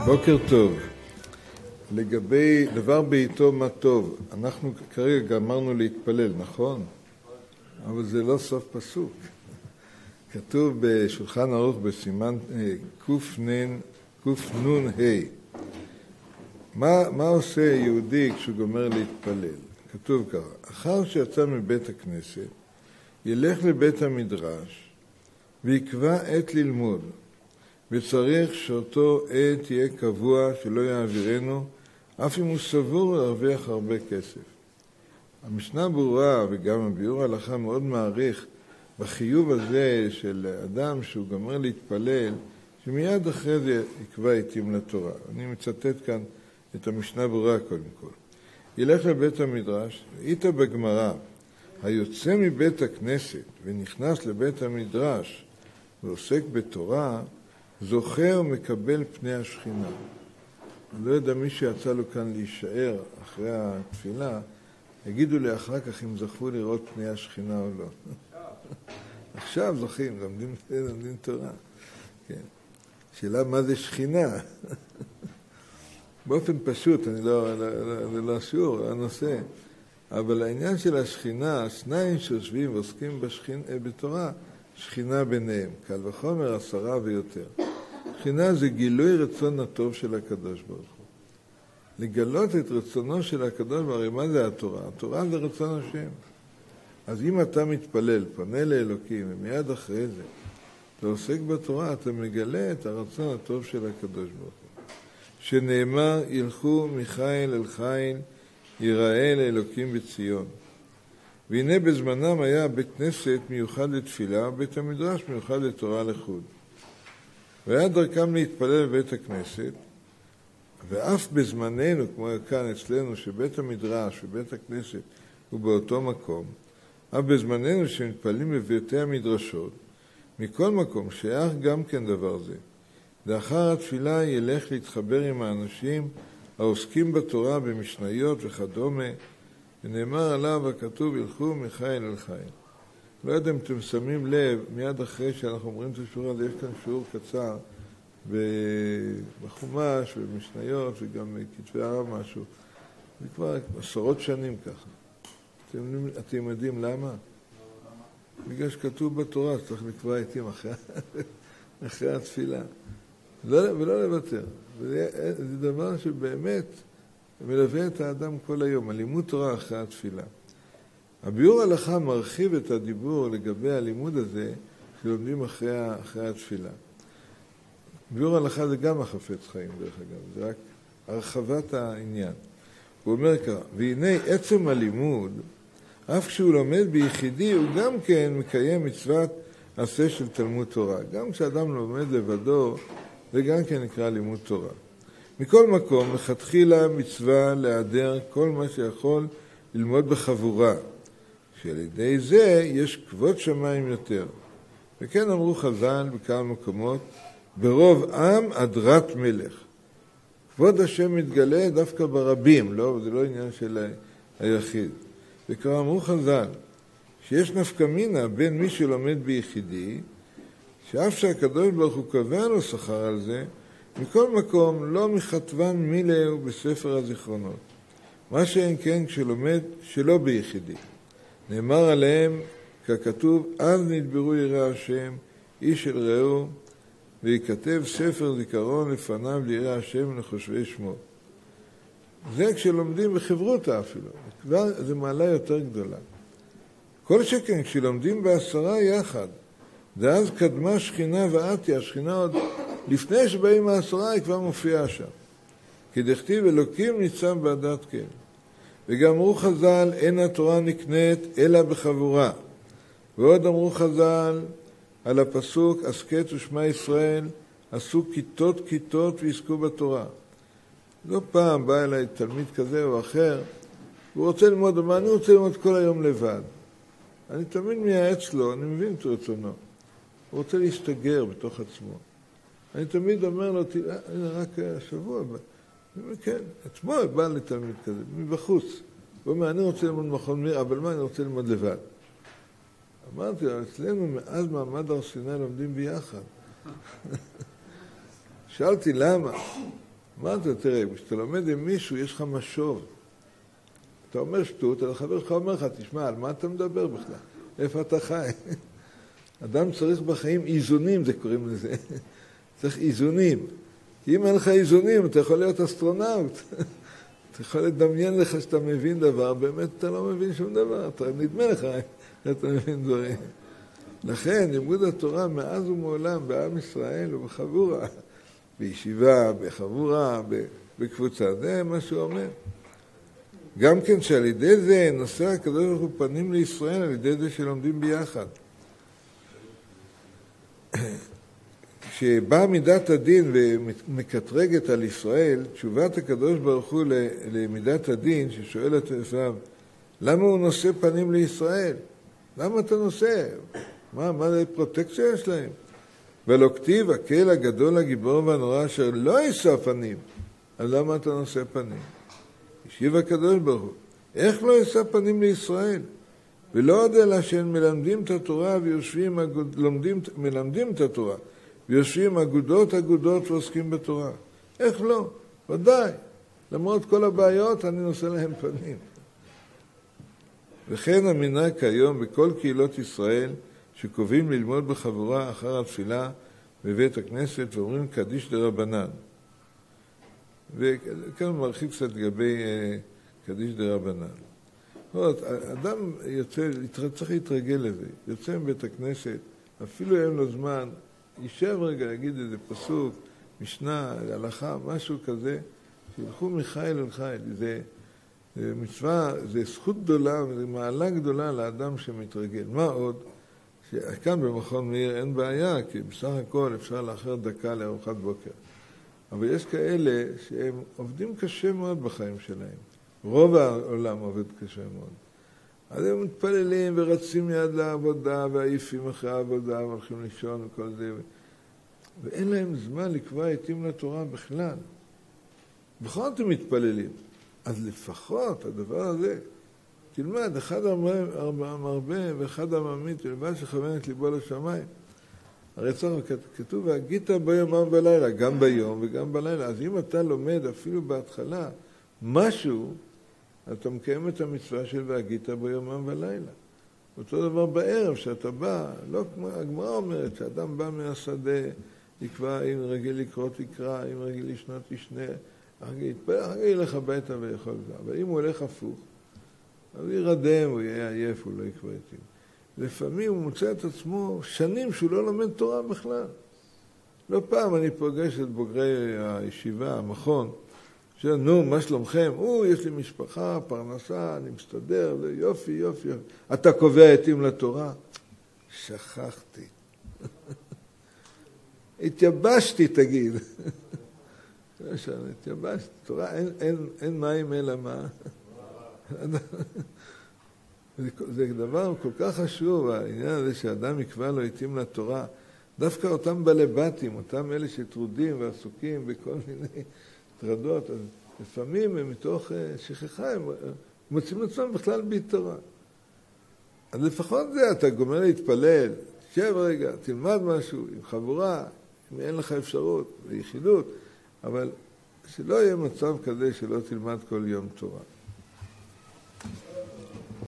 בוקר טוב. לגבי דבר בעיתו מה טוב, אנחנו כרגע גמרנו להתפלל, נכון? אבל זה לא סוף פסוק. כתוב בשולחן ערוך בסימן קנ"ה. מה עושה יהודי כשהוא גומר להתפלל? כתוב ככה, אחר שיצא מבית הכנסת, ילך לבית המדרש ויקבע עת ללמוד, וצריך שאותו עת תהיה קבוע שלא יעבירנו, אף אם הוא סבור להרוויח הרבה כסף. המשנה ברורה וגם הביאור ההלכה מאוד מעריך בחיוב הזה של אדם שהוא גמר להתפלל, שמיד אחרי זה יקבע עתים לתורה. אני מצטט כאן את המשנה ברורה קודם כל. ילך לבית המדרש, ראית בגמרא, היוצא מבית הכנסת ונכנס לבית המדרש ועוסק בתורה, זוכר ומקבל פני השכינה. אני לא יודע מי שיצא לו כאן להישאר אחרי התפילה, יגידו לי אחר כך אם זכו לראות פני השכינה או לא. עכשיו זוכים, לומדים תורה. כן. שאלה מה זה שכינה? באופן פשוט, אני לא שיעור, הנושא. אבל העניין של השכינה, שניים שיושבים ועוסקים בתורה, שכינה ביניהם, קל וחומר 10 ויותר. שכינה זה גילוי רצון הטוב של הקדוש ברוך הוא. לגלות את רצונו של הקדוש ברוך הוא, מה זה התורה? התורה זה רצון השם. אז אם אתה מתפלל, פונה לאלוקים, ומיד אחרי זה, אתה עוסק בתורה, אתה מגלה את הרצון הטוב של הקדוש ברוך הוא. שנאמר, ילכו מחיל אל חיל, ייראה לאלוקים בציון. והנה בזמנם היה בית כנסת מיוחד לתפילה, בית המדרש מיוחד לתורה לחוד. והיה דרכם להתפלל בבית הכנסת, ואף בזמננו, כמו כאן אצלנו, שבית המדרש ובית הכנסת הוא באותו מקום, אף בזמננו שמתפללים בביתי המדרשות, מכל מקום שייך גם כן דבר זה. לאחר התפילה ילך להתחבר עם האנשים העוסקים בתורה במשניות וכדומה, ונאמר עליו הכתוב ילכו מחיל אל חיל. לא יודע אם אתם שמים לב, מיד אחרי שאנחנו אומרים את השיעור הזה, יש כאן שיעור קצר בחומש ובמשניות וגם בכתבי הרב משהו. זה כבר 10 שנים ככה. אתם יודעים למה? בגלל שכתוב בתורה, צריך לקבוע עתים אחרי התפילה. ולא לוותר. זה דבר שבאמת מלווה את האדם כל היום, הלימוד תורה אחרי התפילה. הביאור ההלכה מרחיב את הדיבור לגבי הלימוד הזה שלומדים אחרי התפילה. ביאור ההלכה זה גם החפץ חיים דרך אגב, זה רק הרחבת העניין. הוא אומר כך, והנה עצם הלימוד, אף כשהוא לומד ביחידי, הוא גם כן מקיים מצוות עשה של תלמוד תורה. גם כשאדם לומד לבדו, זה גם כן נקרא לימוד תורה. מכל מקום, לכתחילה מצווה להיעדר כל מה שיכול ללמוד בחבורה, שעל ידי זה יש כבוד שמיים יותר. וכן אמרו חז"ל בכמה מקומות, ברוב עם הדרת מלך. כבוד השם מתגלה דווקא ברבים, לא, זה לא עניין של היחיד. וכבר אמרו חז"ל, שיש נפקא מינה בין מי שלומד ביחידי, שאף שהקדוש ברוך הוא קבע לו שכר על זה, מכל מקום לא מכתבן מילאו בספר הזיכרונות. מה שאין כן כשלומד שלא ביחידי. נאמר עליהם, ככתוב, אז נדברו ירא השם, איש אל רעהו, ויכתב ספר זיכרון לפניו לירא השם ולחושבי שמו. זה כשלומדים בחברותא אפילו. כבר זה מעלה יותר גדולה. כל שכן, כשלומדים ב10 יחד, ואז קדמה שכינה ועתי, השכינה עוד לפני שבאים 10 היא כבר מופיעה שם. כי דכתיב אלוקים ניצב בעדת כן. וגם אמרו חז"ל, אין התורה נקנית אלא בחבורה. ועוד אמרו חז"ל על הפסוק, הסכת ושמע ישראל, עשו כיתות כיתות ועסקו בתורה. לא פעם בא אליי תלמיד כזה או אחר, והוא רוצה ללמוד, אבל אני רוצה ללמוד כל היום לבד. אני תמיד מייעץ לו, אני מבין את רצונו. הוא רוצה להסתגר בתוך עצמו. אני תמיד אומר לו, הנה רק השבוע הבא. אני אומר, כן, אתמול בא לתלמיד כזה, מבחוץ. הוא אומר, אני רוצה ללמוד מכון מיר, אבל מה אני רוצה ללמוד לבד? אמרתי לו, אצלנו מאז מעמד הר סיני לומדים ביחד. שאלתי למה? אמרתי לו, תראה, כשאתה לומד עם מישהו, יש לך משוב. אתה אומר שטות, החבר שלך אומר לך, תשמע, על מה אתה מדבר בכלל? איפה אתה חי? אדם צריך בחיים איזונים, זה קוראים לזה. צריך איזונים. כי אם אין לך איזונים, אתה יכול להיות אסטרונאוט. אתה יכול לדמיין לך שאתה מבין דבר, באמת אתה לא מבין שום דבר. אתה נדמה לך שאתה מבין דברים. לכן, לימוד התורה מאז ומעולם בעם ישראל ובחבורה, בישיבה, בחבורה, בקבוצה, זה מה שהוא אומר. גם כן שעל ידי זה נושא הקדוש ברוך הוא פנים לישראל, על ידי זה שלומדים ביחד. כשבאה מידת הדין ומקטרגת על ישראל, תשובת הקדוש ברוך הוא למידת הדין, ששואל את עשיו, למה הוא נושא פנים לישראל? למה אתה נושא? מה זה פרוטקציה שלהם? ולא כתיב, הקהל הגדול, הגיבור והנורא, אשר לא יישא פנים. אז למה אתה נושא פנים? השיב הקדוש ברוך הוא, איך לא יישא פנים לישראל? ולא עוד אלא שהם מלמדים את התורה ויושבים, מלמדים את התורה, ויושבים אגודות ועוסקים בתורה. איך לא? ודאי. למרות כל הבעיות, אני נושא להם פנים. וכן המנהג כיום בכל קהילות ישראל, שקובעים ללמוד בחבורה אחר התפילה בבית הכנסת, ואומרים קדיש דרבנן. וכאן מרחיב קצת לגבי קדיש דרבנן. אדם יוצא, צריך להתרגל לזה. יוצא מבית הכנסת, אפילו אין לו זמן, יישב רגע, יגיד איזה פסוק, משנה, הלכה, משהו כזה, שילכו מחיל אל חיל. זה מצווה, זה זכות גדולה, זה מעלה גדולה לאדם שמתרגל. מה עוד? שכאן במכון מאיר אין בעיה, כי בסך הכל אפשר לאחר דקה לארוחת בוקר. אבל יש כאלה שהם עובדים קשה מאוד בחיים שלהם. רוב העולם עובד קשה מאוד. אז הם מתפללים ורצים מיד לעבודה, ועייפים אחרי העבודה, והולכים לישון וכל זה. ואין להם זמן לקבוע עתים לתורה בכלל. בכל זאת הם מתפללים. אז לפחות הדבר הזה, תלמד, אחד המרבה ואחד הממית, תלמד שכוון את ליבו לשמיים. הרי כתוב, והגית ביומם בלילה, גם ביום וגם בלילה. אז אם אתה לומד אפילו בהתחלה משהו, אתה מקיים את המצווה של והגית ביומם בלילה. אותו דבר בערב שאתה בא, לא כמו הגמרא אומרת, שאדם בא מהשדה, יקבע, אם רגיל לקרוא תקרא, אם רגיל לשנות תשנה, אחר ילך הביתה ויכול זה. אבל אם הוא הולך הפוך, אז הוא ירדם, הוא יהיה עייף, הוא לא יקבע עתים. לפעמים הוא מוצא את עצמו שנים שהוא לא לומד תורה בכלל. לא פעם אני פוגש את בוגרי הישיבה, המכון, נו, מה שלומכם? יש לי משפחה, פרנסה, אני מסתדר, יופי, יופי. אתה קובע עתים לתורה? שכחתי. התייבשתי, תגיד. התייבשתי. תורה, אין מים אלא מה? זה דבר כל כך חשוב, העניין הזה שאדם יקבע לו עתים לתורה. דווקא אותם בעלי בתים, אותם אלה שטרודים ועסוקים בכל מיני טרדות, אז לפעמים הם מתוך שכחה, הם מוצאים עצמם בכלל בלי תורה. אז לפחות זה, אתה גומר להתפלל, שב רגע, תלמד משהו עם חבורה, אם אין לך אפשרות, ליחידות, אבל שלא יהיה מצב כזה שלא תלמד כל יום תורה.